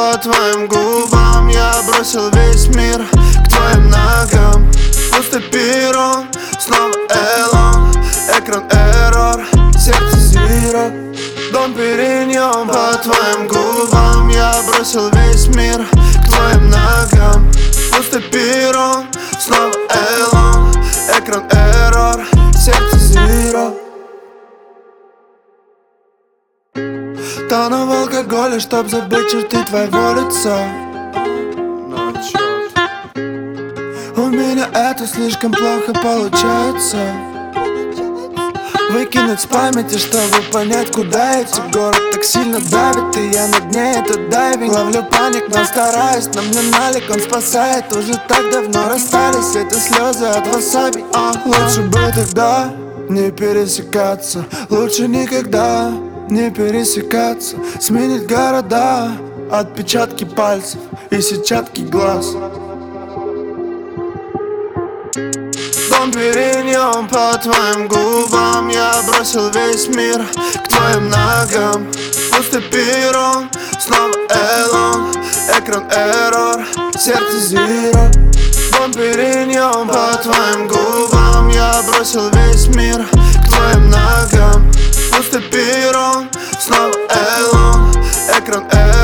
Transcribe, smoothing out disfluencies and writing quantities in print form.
по твоим губам. Я бросил весь мир к твоим ногам. Пустой перрон, снова Элон. Экран эррор, сердце зеро. Дом Периньон по твоим губам. Я бросил весь мир к твоим ногам. Пустой перрон, снова Элон. Экран эррор, сердце зеро. Тону в алкоголе, чтоб забыть черты твоего лица. Но чёрт, у меня это слишком плохо получается. Выкинуть с памяти, чтобы понять, куда идти. Город так сильно давит, и я на дне, это дайвинг. Ловлю паник, но стараюсь, на мне налик, он спасает. Уже так давно расстались, это слезы от васаби. Лучше бы тогда не пересекаться, лучше никогда не пересекаться. Сменить города, отпечатки пальцев и сетчатки глаз. Дом Периньон по твоим губам. Я бросил весь мир к твоим ногам. Пустой перрон, снова Элон. Экран эррор, сердце зеро. Дом Периньон по твоим губам. Я бросил весь мир к твоим ногам. Пустой перрон, снова Элон. Экран эррор.